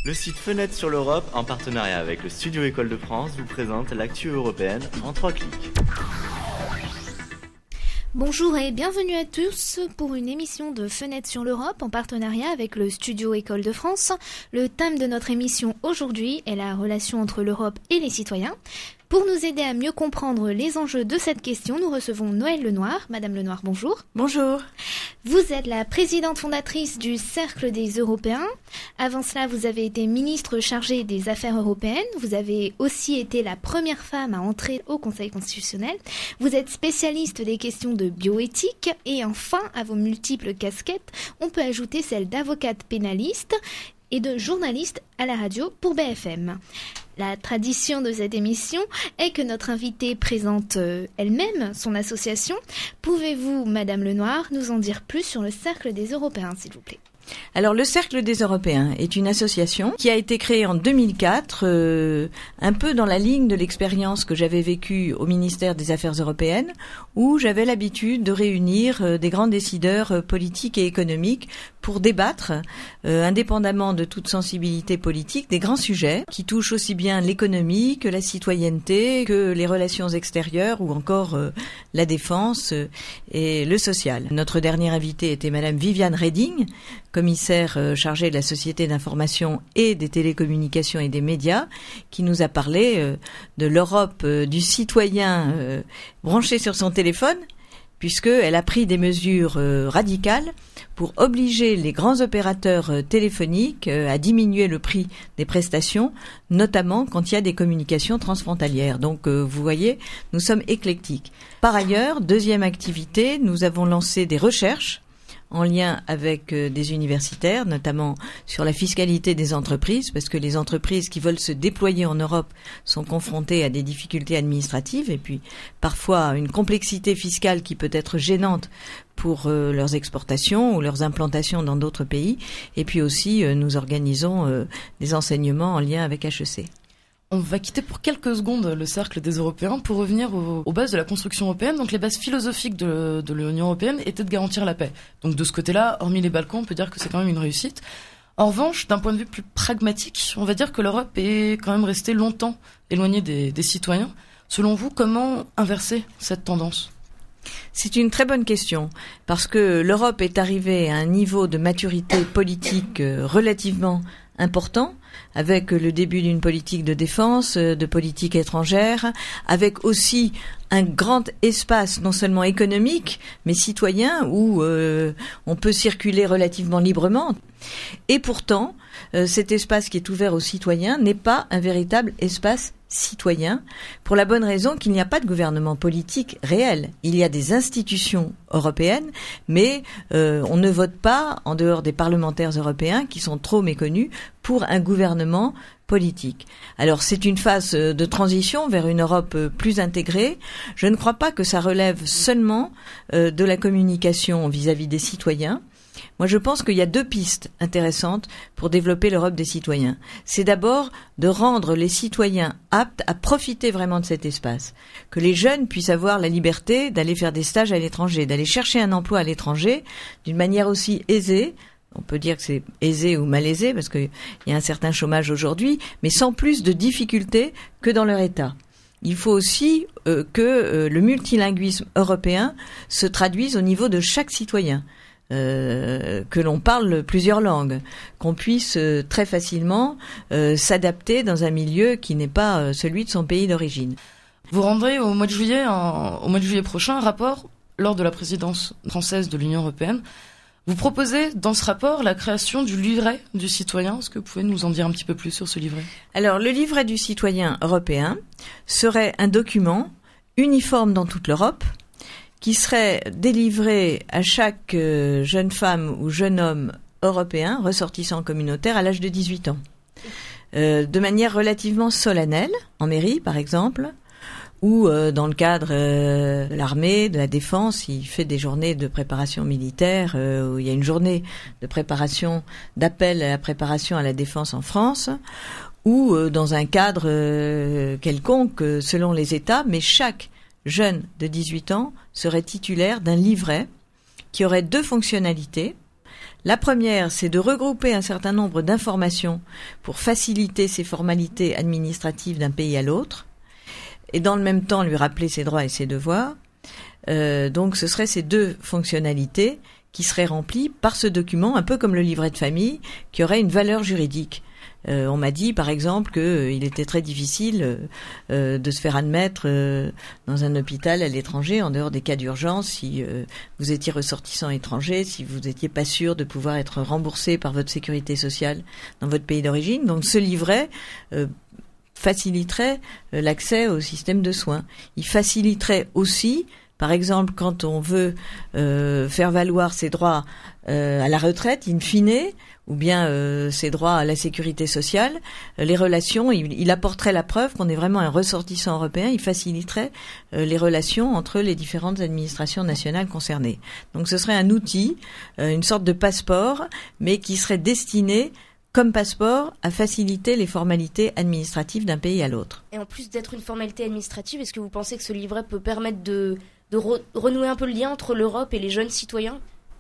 Le site Fenêtre sur l'Europe, en partenariat avec le Studio École de France, vous présente l'actu européenne en 3 clics. Bonjour et bienvenue à tous pour une émission de Fenêtre sur l'Europe en partenariat avec le Studio École de France. Le thème de notre émission aujourd'hui est la relation entre l'Europe et les citoyens. Pour nous aider à mieux comprendre les enjeux de cette question, nous recevons Noëlle Lenoir. Madame Lenoir, bonjour. Bonjour. Vous êtes la présidente fondatrice du Cercle des Européens. Avant cela, vous avez été ministre chargée des Affaires européennes. Vous avez aussi été la première femme à entrer au Conseil constitutionnel. Vous êtes spécialiste des questions de bioéthique. Et enfin, à vos multiples casquettes, on peut ajouter celle d'avocate pénaliste et de journaliste à la radio pour BFM. La tradition de cette émission est que notre invitée présente elle-même son association. Pouvez-vous, Madame Lenoir, nous en dire plus sur le Cercle des Européens, s'il vous plaît ? Alors, le Cercle des Européens est une association qui a été créée en 2004, un peu dans la ligne de l'expérience que j'avais vécue au ministère des Affaires européennes, où j'avais l'habitude de réunir des grands décideurs politiques et économiques pour débattre, indépendamment de toute sensibilité politique, des grands sujets qui touchent aussi bien l'économie que la citoyenneté, que les relations extérieures ou encore la défense et le social. Notre dernière invitée était Madame Viviane Reding, commissaire chargée de la société d'information et des télécommunications et des médias, qui nous a parlé de l'Europe du citoyen branché sur son téléphone, puisqu'elle a pris des mesures radicales pour obliger les grands opérateurs téléphoniques à diminuer le prix des prestations, notamment quand il y a des communications transfrontalières. Donc, vous voyez, nous sommes éclectiques. Par ailleurs, deuxième activité, nous avons lancé des recherches en lien avec des universitaires, notamment sur la fiscalité des entreprises, parce que les entreprises qui veulent se déployer en Europe sont confrontées à des difficultés administratives et puis parfois une complexité fiscale qui peut être gênante pour leurs exportations ou leurs implantations dans d'autres pays. Et puis aussi, nous organisons des enseignements en lien avec HEC. On va quitter pour quelques secondes le Cercle des Européens pour revenir aux bases de la construction européenne. Donc les bases philosophiques de l'Union européenne étaient de garantir la paix. Donc de ce côté-là, hormis les Balkans, on peut dire que c'est quand même une réussite. En revanche, d'un point de vue plus pragmatique, on va dire que l'Europe est quand même restée longtemps éloignée des citoyens. Selon vous, comment inverser cette tendance ? C'est une très bonne question, parce que l'Europe est arrivée à un niveau de maturité politique relativement important, avec le début d'une politique de défense, de politique étrangère, avec aussi un grand espace non seulement économique, mais citoyen, où on peut circuler relativement librement. Et pourtant, cet espace qui est ouvert aux citoyens n'est pas un véritable espace citoyen, pour la bonne raison qu'il n'y a pas de gouvernement politique réel. Il y a des institutions européennes, mais on ne vote pas, en dehors des parlementaires européens, qui sont trop méconnus, pour un gouvernement politique. Alors c'est une phase de transition vers une Europe plus intégrée. Je ne crois pas que ça relève seulement de la communication vis-à-vis des citoyens. Moi, je pense qu'il y a deux pistes intéressantes pour développer l'Europe des citoyens. C'est d'abord de rendre les citoyens aptes à profiter vraiment de cet espace. Que les jeunes puissent avoir la liberté d'aller faire des stages à l'étranger, d'aller chercher un emploi à l'étranger d'une manière aussi aisée. On peut dire que c'est aisé ou malaisé parce qu'il y a un certain chômage aujourd'hui, mais sans plus de difficultés que dans leur État. Il faut aussi que le multilinguisme européen se traduise au niveau de chaque citoyen. Que l'on parle plusieurs langues, qu'on puisse très facilement s'adapter dans un milieu qui n'est pas celui de son pays d'origine. Vous rendrez au mois de juillet prochain un rapport lors de la présidence française de l'Union européenne. Vous proposez dans ce rapport la création du livret du citoyen. Est-ce que vous pouvez nous en dire un petit peu plus sur ce livret ? Alors, le livret du citoyen européen serait un document uniforme dans toute l'Europe, qui serait délivré à chaque jeune femme ou jeune homme européen, ressortissant communautaire, à l'âge de 18 ans. De manière relativement solennelle, en mairie par exemple, ou dans le cadre de l'armée, de la défense, il fait des journées de préparation militaire, où il y a une journée de préparation, d'appel à la préparation à la défense en France, ou dans un cadre quelconque selon les États, mais chaque jeune de 18 ans serait titulaire d'un livret qui aurait deux fonctionnalités. La première, c'est de regrouper un certain nombre d'informations pour faciliter ces formalités administratives d'un pays à l'autre, et dans le même temps lui rappeler ses droits et ses devoirs. Donc ce seraient ces deux fonctionnalités qui seraient remplies par ce document, un peu comme le livret de famille, qui aurait une valeur juridique. On m'a dit, par exemple, qu'il était très difficile de se faire admettre dans un hôpital à l'étranger, en dehors des cas d'urgence, si vous étiez ressortissant étranger, si vous n'étiez pas sûr de pouvoir être remboursé par votre sécurité sociale dans votre pays d'origine. Donc ce livret faciliterait l'accès au système de soins. Il faciliterait aussi, par exemple, quand on veut faire valoir ses droits à la retraite, in fine, ou bien ses droits à la sécurité sociale, les relations, il apporterait la preuve qu'on est vraiment un ressortissant européen, il faciliterait les relations entre les différentes administrations nationales concernées. Donc ce serait un outil, une sorte de passeport, mais qui serait destiné comme passeport à faciliter les formalités administratives d'un pays à l'autre. Et en plus d'être une formalité administrative, est-ce que vous pensez que ce livret peut permettre de renouer un peu le lien entre l'Europe et les jeunes citoyens ?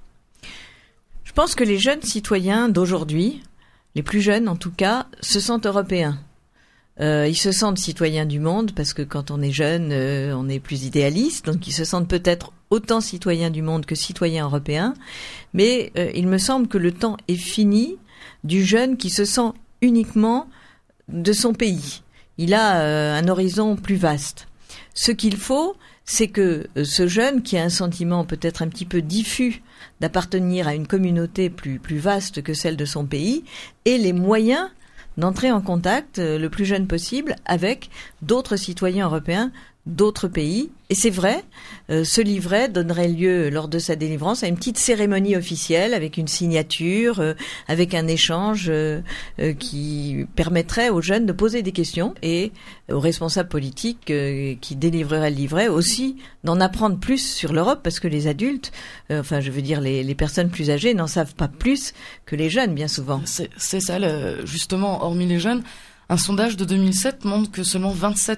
Je pense que les jeunes citoyens d'aujourd'hui, les plus jeunes en tout cas, se sentent européens. Ils se sentent citoyens du monde parce que quand on est jeune, on est plus idéaliste, donc ils se sentent peut-être autant citoyens du monde que citoyens européens. Mais il me semble que le temps est fini du jeune qui se sent uniquement de son pays. Il a un horizon plus vaste. Ce qu'il faut, c'est que ce jeune qui a un sentiment peut-être un petit peu diffus d'appartenir à une communauté plus vaste que celle de son pays ait les moyens d'entrer en contact le plus jeune possible avec d'autres citoyens européens, d'autres pays. Et c'est vrai, ce livret donnerait lieu, lors de sa délivrance, à une petite cérémonie officielle avec une signature, avec un échange qui permettrait aux jeunes de poser des questions et aux responsables politiques qui délivreraient le livret aussi d'en apprendre plus sur l'Europe, parce que les adultes, les personnes plus âgées n'en savent pas plus que les jeunes, bien souvent. C'est ça, justement, hormis les jeunes. Un sondage de 2007 montre que seulement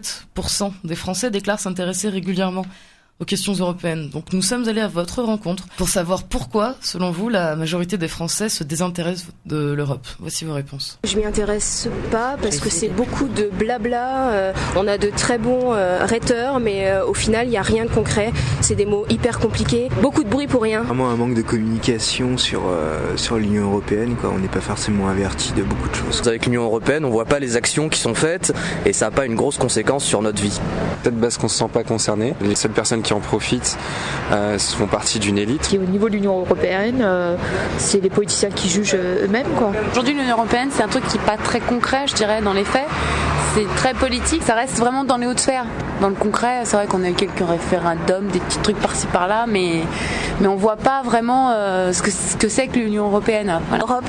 27% des Français déclarent s'intéresser régulièrement aux questions européennes. Donc nous sommes allés à votre rencontre pour savoir pourquoi, selon vous, la majorité des Français se désintéressent de l'Europe. Voici vos réponses. Je m'y intéresse pas parce que c'est beaucoup de blabla. On a de très bons rhéteurs, mais au final, il n'y a rien de concret. C'est des mots hyper compliqués. Beaucoup de bruit pour rien. Vraiment un manque de communication sur l'Union européenne, quoi. On n'est pas forcément averti de beaucoup de choses. Avec l'Union européenne, on voit pas les actions qui sont faites et ça n'a pas une grosse conséquence sur notre vie. Peut-être parce qu'on se sent pas concerné. Les seules personnes qui en profitent font partie d'une élite. Et au niveau de l'Union européenne, c'est les politiciens qui jugent eux-mêmes, quoi. Aujourd'hui, l'Union européenne, c'est un truc qui n'est pas très concret, je dirais, dans les faits. C'est très politique, ça reste vraiment dans les hautes sphères. Dans le concret, c'est vrai qu'on a eu quelques référendums, des petits trucs par-ci par-là, mais on voit pas vraiment ce que c'est que l'Union européenne. Voilà. L'Europe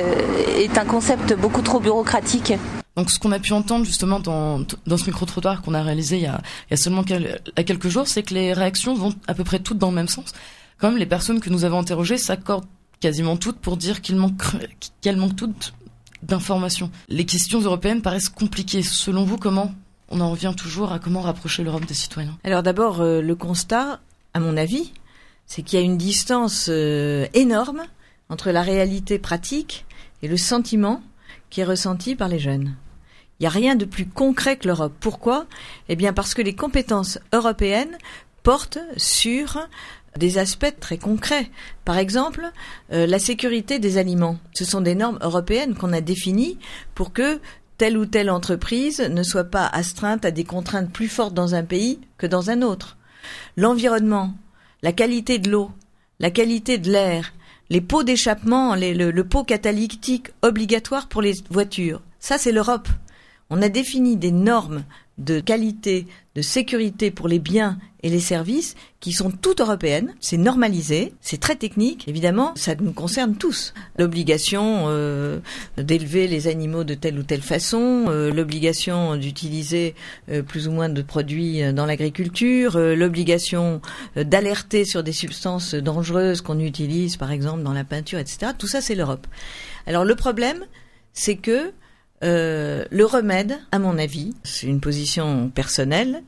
est un concept beaucoup trop bureaucratique. Donc ce qu'on a pu entendre justement dans ce micro-trottoir qu'on a réalisé il y a seulement quelques jours, c'est que les réactions vont à peu près toutes dans le même sens. Quand même, les personnes que nous avons interrogées s'accordent quasiment toutes pour dire qu'elles manquent toutes d'informations. Les questions européennes paraissent compliquées. Selon vous, comment on en revient toujours à comment rapprocher l'Europe des citoyens ? Alors d'abord, le constat, à mon avis, c'est qu'il y a une distance énorme entre la réalité pratique et le sentiment qui est ressenti par les jeunes. Il n'y a rien de plus concret que l'Europe. Pourquoi ? Eh bien parce que les compétences européennes portent sur des aspects très concrets. Par exemple, la sécurité des aliments. Ce sont des normes européennes qu'on a définies pour que telle ou telle entreprise ne soit pas astreinte à des contraintes plus fortes dans un pays que dans un autre. L'environnement, la qualité de l'eau, la qualité de l'air, les pots d'échappement, le pot catalytique obligatoire pour les voitures. Ça, c'est l'Europe. On a défini des normes de qualité, de sécurité pour les biens et les services qui sont toutes européennes. C'est normalisé, c'est très technique. Évidemment, ça nous concerne tous. L'obligation d'élever les animaux de telle ou telle façon, l'obligation d'utiliser plus ou moins de produits dans l'agriculture, l'obligation d'alerter sur des substances dangereuses qu'on utilise, par exemple, dans la peinture, etc. Tout ça, c'est l'Europe. Alors, le problème, c'est que le remède, à mon avis, c'est une position personnelle,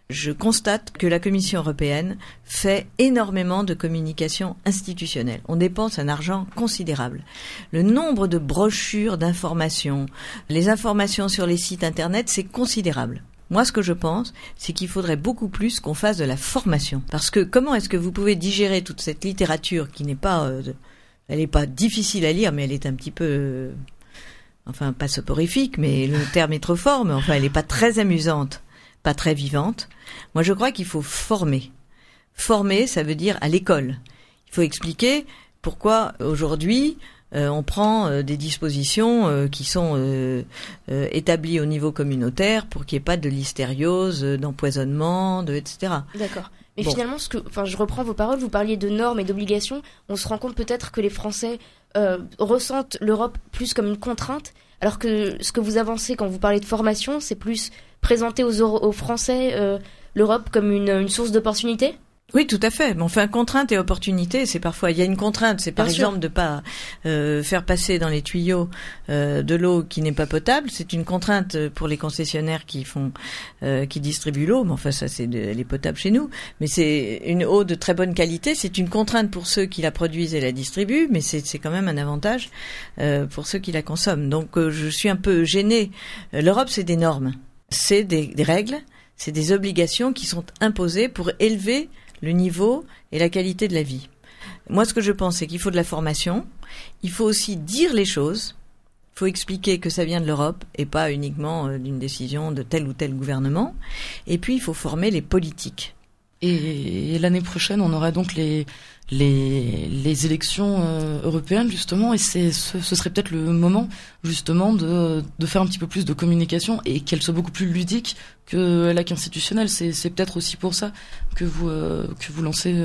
Je constate que la Commission européenne fait énormément de communication institutionnelle. On dépense un argent considérable. Le nombre de brochures d'informations, les informations sur les sites internet, c'est considérable. Moi, ce que je pense, c'est qu'il faudrait beaucoup plus qu'on fasse de la formation. Parce que comment est-ce que vous pouvez digérer toute cette littérature qui n'est pas, elle n'est pas difficile à lire, mais elle est un petit peu, enfin, pas soporifique, mais le terme est trop fort, mais enfin, elle n'est pas très amusante, pas très vivante. Moi, je crois qu'il faut former. Former, ça veut dire à l'école. Il faut expliquer pourquoi aujourd'hui on prend des dispositions qui sont établies au niveau communautaire pour qu'il n'y ait pas de listériose, d'empoisonnement, etc. D'accord. Mais finalement, je reprends vos paroles, vous parliez de normes et d'obligations. On se rend compte peut-être que les Français ressentent l'Europe plus comme une contrainte, alors que ce que vous avancez quand vous parlez de formation, c'est plus présenter aux Français l'Europe comme une source d'opportunités. Oui, tout à fait. Mais enfin, contrainte et opportunité, c'est parfois, il y a une contrainte, c'est par exemple de pas faire passer dans les tuyaux de l'eau qui n'est pas potable. C'est une contrainte pour les concessionnaires qui distribuent l'eau. Mais enfin, ça, elle est potable chez nous. Mais c'est une eau de très bonne qualité. C'est une contrainte pour ceux qui la produisent et la distribuent, mais c'est quand même un avantage pour ceux qui la consomment. Donc, je suis un peu gênée. L'Europe, c'est des normes, c'est des règles, c'est des obligations qui sont imposées pour élever le niveau et la qualité de la vie. Moi, ce que je pense, c'est qu'il faut de la formation. Il faut aussi dire les choses. Il faut expliquer que ça vient de l'Europe et pas uniquement d'une décision de tel ou tel gouvernement. Et puis, il faut former les politiques. Et l'année prochaine, on aura donc les élections européennes, justement, et ce serait peut-être le moment, justement, de faire un petit peu plus de communication et qu'elle soit beaucoup plus ludique que l'acte institutionnel. C'est peut-être aussi pour ça que vous lancez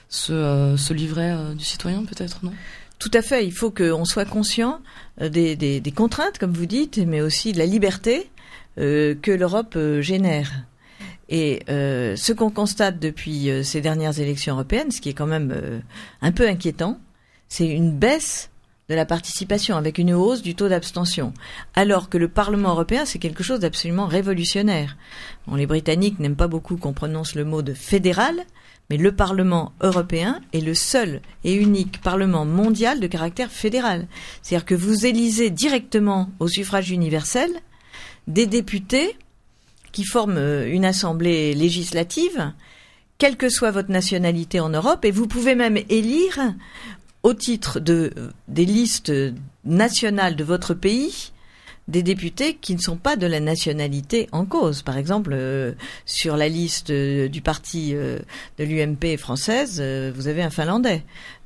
ce livret du citoyen, peut-être, non ? Tout à fait. Il faut qu'on soit conscient des contraintes, comme vous dites, mais aussi de la liberté que l'Europe génère. Et ce qu'on constate depuis ces dernières élections européennes, ce qui est quand même un peu inquiétant, c'est une baisse de la participation avec une hausse du taux d'abstention. Alors que le Parlement européen, c'est quelque chose d'absolument révolutionnaire. Bon, les Britanniques n'aiment pas beaucoup qu'on prononce le mot de fédéral, mais le Parlement européen est le seul et unique Parlement mondial de caractère fédéral. C'est-à-dire que vous élisez directement au suffrage universel des députés qui forment une assemblée législative, quelle que soit votre nationalité en Europe, et vous pouvez même élire, au titre des listes nationales de votre pays, des députés qui ne sont pas de la nationalité en cause. Par exemple, sur la liste du parti de l'UMP française, vous avez un Finlandais.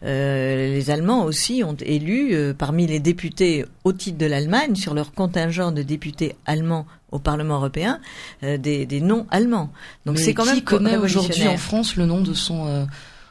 Les Allemands aussi ont élu, parmi les députés au titre de l'Allemagne, sur leur contingent de députés allemands au Parlement européen, des non-allemands. Donc c'est quand même qui connaît aujourd'hui en France le nom de son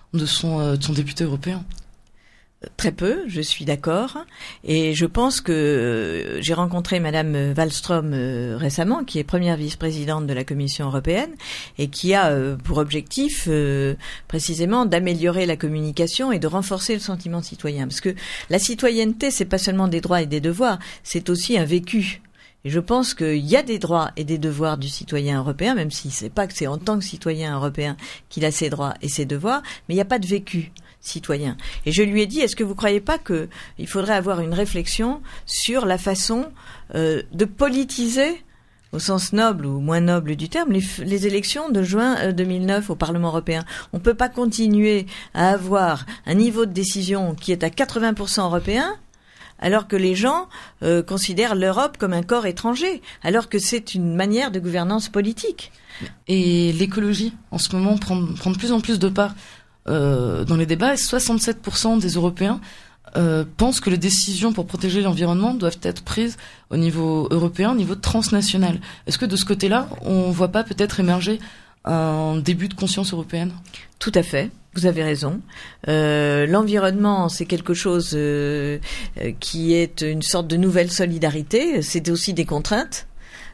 député européen? Très peu, je suis d'accord, et je pense que j'ai rencontré Madame Wallström récemment, qui est première vice-présidente de la Commission européenne et qui a pour objectif précisément d'améliorer la communication et de renforcer le sentiment citoyen, parce que la citoyenneté, c'est pas seulement des droits et des devoirs, c'est aussi un vécu. Et je pense qu'il y a des droits et des devoirs du citoyen européen, même si c'est pas que c'est en tant que citoyen européen qu'il a ses droits et ses devoirs, mais il n'y a pas de vécu citoyen. Et je lui ai dit, est-ce que vous croyez pas que il faudrait avoir une réflexion sur la façon de politiser, au sens noble ou moins noble du terme, les élections de juin 2009 au Parlement européen. On peut pas continuer à avoir un niveau de décision qui est à 80% européen, alors que les gens considèrent l'Europe comme un corps étranger, alors que c'est une manière de gouvernance politique. Et l'écologie, en ce moment, prend de plus en plus de part dans les débats. 67% des Européens pensent que les décisions pour protéger l'environnement doivent être prises au niveau européen, au niveau transnational. Est-ce que de ce côté-là, on voit pas peut-être émerger un début de conscience européenne ? Tout à fait. Vous avez raison. L'environnement, c'est quelque chose qui est une sorte de nouvelle solidarité. C'est aussi des contraintes.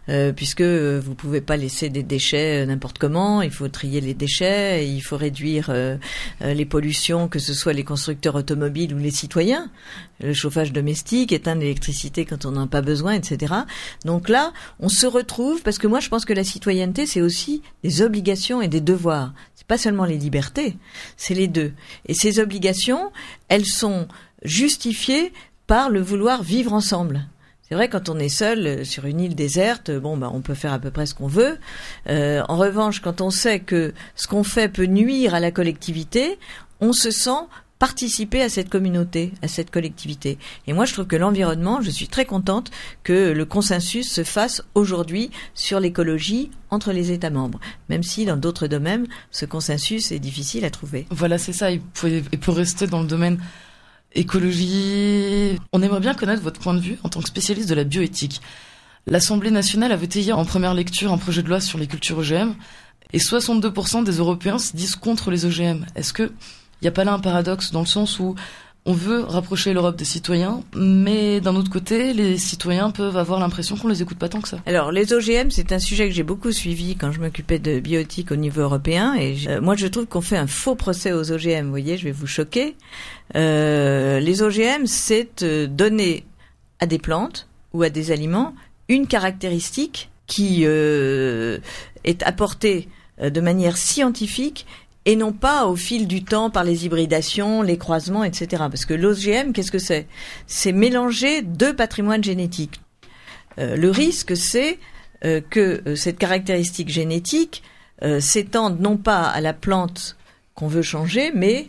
puisque vous pouvez pas laisser des déchets n'importe comment. Il faut trier les déchets, il faut réduire les pollutions, que ce soit les constructeurs automobiles ou les citoyens. Le chauffage domestique, éteindre l'électricité quand on n'en a pas besoin, etc. Donc là, on se retrouve, parce que moi je pense que la citoyenneté, c'est aussi des obligations et des devoirs. C'est pas seulement les libertés, c'est les deux. Et ces obligations, elles sont justifiées par le vouloir vivre ensemble. C'est vrai, quand on est seul sur une île déserte, on peut faire à peu près ce qu'on veut. En revanche, quand on sait que ce qu'on fait peut nuire à la collectivité, on se sent participer à cette communauté, à cette collectivité. Et moi, je trouve que l'environnement, je suis très contente que le consensus se fasse aujourd'hui sur l'écologie entre les États membres, même si dans d'autres domaines, ce consensus est difficile à trouver. Voilà, c'est ça. Et pour rester dans le domaine écologie, on aimerait bien connaître votre point de vue en tant que spécialiste de la bioéthique. L'Assemblée nationale a voté hier en première lecture un projet de loi sur les cultures OGM et 62% des Européens se disent contre les OGM. Est-ce que il n'y a pas là un paradoxe dans le sens où on veut rapprocher l'Europe des citoyens, mais d'un autre côté, les citoyens peuvent avoir l'impression qu'on les écoute pas tant que ça. Alors, les OGM, c'est un sujet que j'ai beaucoup suivi quand je m'occupais de bioéthique au niveau européen. Et moi, je trouve qu'on fait un faux procès aux OGM. Vous voyez, je vais vous choquer. Les OGM, c'est donner à des plantes ou à des aliments une caractéristique qui est apportée de manière scientifique et non pas au fil du temps par les hybridations, les croisements, etc. Parce que l'OGM, qu'est-ce que c'est ? C'est mélanger deux patrimoines génétiques. Le risque, c'est que cette caractéristique génétique s'étende non pas à la plante qu'on veut changer, mais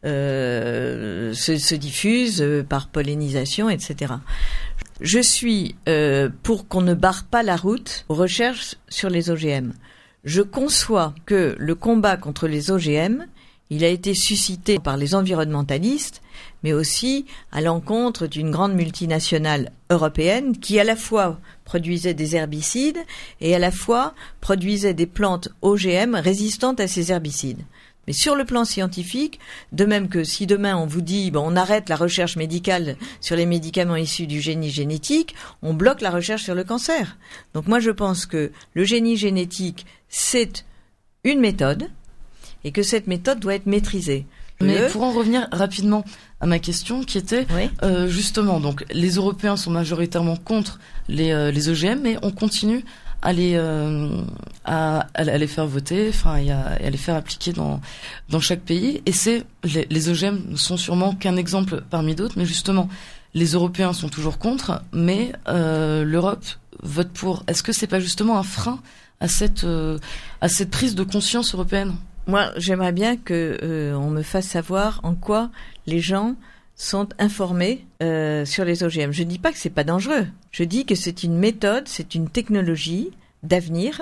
se diffuse par pollinisation, etc. Je suis pour qu'on ne barre pas la route aux recherches sur les OGM. Je conçois que le combat contre les OGM, il a été suscité par les environnementalistes, mais aussi à l'encontre d'une grande multinationale européenne qui à la fois produisait des herbicides et à la fois produisait des plantes OGM résistantes à ces herbicides. Mais sur le plan scientifique, de même que si demain on vous dit on arrête la recherche médicale sur les médicaments issus du génie génétique, on bloque la recherche sur le cancer. Donc moi je pense que le génie génétique, c'est une méthode et que cette méthode doit être maîtrisée. Mais pour en revenir rapidement à ma question qui était justement, donc les Européens sont majoritairement contre les OGM, mais on continue à les faire voter, et à les faire appliquer dans chaque pays. Et les OGM ne sont sûrement qu'un exemple parmi d'autres, mais justement les Européens sont toujours contre, mais l'Europe vote pour. Est-ce que c'est pas justement un frein à cette prise de conscience européenne? Moi, j'aimerais bien que on me fasse savoir en quoi les gens sont informés sur les OGM. Je ne dis pas que c'est pas dangereux. Je dis que c'est une méthode, c'est une technologie d'avenir.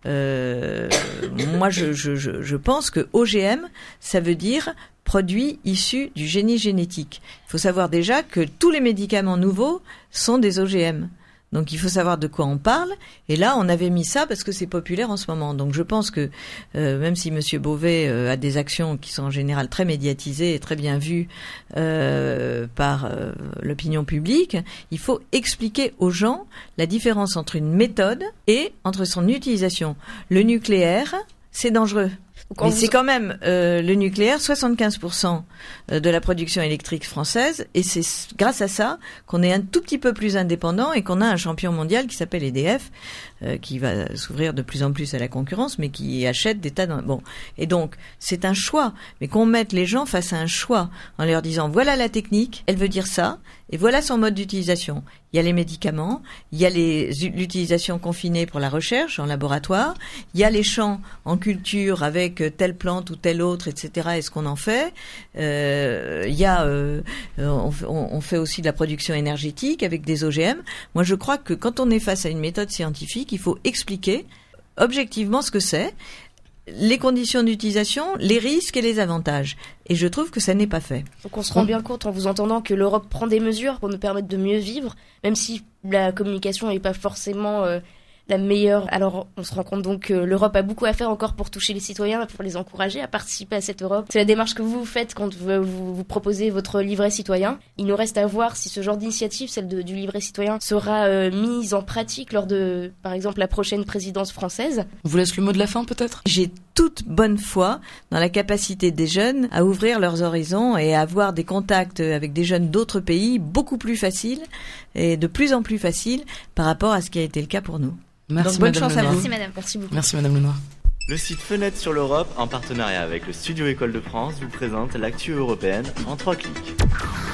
Moi, je pense que OGM, ça veut dire produits issus du génie génétique. Il faut savoir déjà que tous les médicaments nouveaux sont des OGM. Donc il faut savoir de quoi on parle. Et là, on avait mis ça parce que c'est populaire en ce moment. Donc je pense que même si Monsieur Beauvais a des actions qui sont en général très médiatisées et très bien vues par l'opinion publique, il faut expliquer aux gens la différence entre une méthode et entre son utilisation. Le nucléaire, c'est dangereux. Mais c'est quand même le nucléaire, 75% de la production électrique française, et c'est grâce à ça qu'on est un tout petit peu plus indépendant et qu'on a un champion mondial qui s'appelle EDF, qui va s'ouvrir de plus en plus à la concurrence, mais qui achète des tas de... Bon, et donc c'est un choix, mais qu'on mette les gens face à un choix en leur disant voilà la technique, elle veut dire ça, et voilà son mode d'utilisation. Il y a les médicaments, il y a l'utilisation confinée pour la recherche en laboratoire, il y a les champs en culture avec telle plante ou telle autre, etc. Est-ce qu'on en fait il y a, on fait aussi de la production énergétique avec des OGM. Moi, je crois que quand on est face à une méthode scientifique, il faut expliquer objectivement ce que c'est, les conditions d'utilisation, les risques et les avantages. Et je trouve que ça n'est pas fait. Donc on se rend bien compte en vous entendant que l'Europe prend des mesures pour nous permettre de mieux vivre, même si la communication n'est pas forcément la meilleure. Alors, on se rend compte donc que l'Europe a beaucoup à faire encore pour toucher les citoyens et pour les encourager à participer à cette Europe. C'est la démarche que vous faites quand vous proposez votre livret citoyen. Il nous reste à voir si ce genre d'initiative, celle du livret citoyen, sera mise en pratique lors de, par exemple, la prochaine présidence française. On vous laisse le mot de la fin, peut-être ? J'ai toute bonne foi dans la capacité des jeunes à ouvrir leurs horizons et à avoir des contacts avec des jeunes d'autres pays beaucoup plus faciles et de plus en plus faciles par rapport à ce qui a été le cas pour nous. Merci. Donc bonne chance à vous. Merci madame, merci beaucoup. Merci madame Lenoir. Le site Fenêtre sur l'Europe, en partenariat avec le Studio École de France, vous présente l'actu européenne en 3 clics.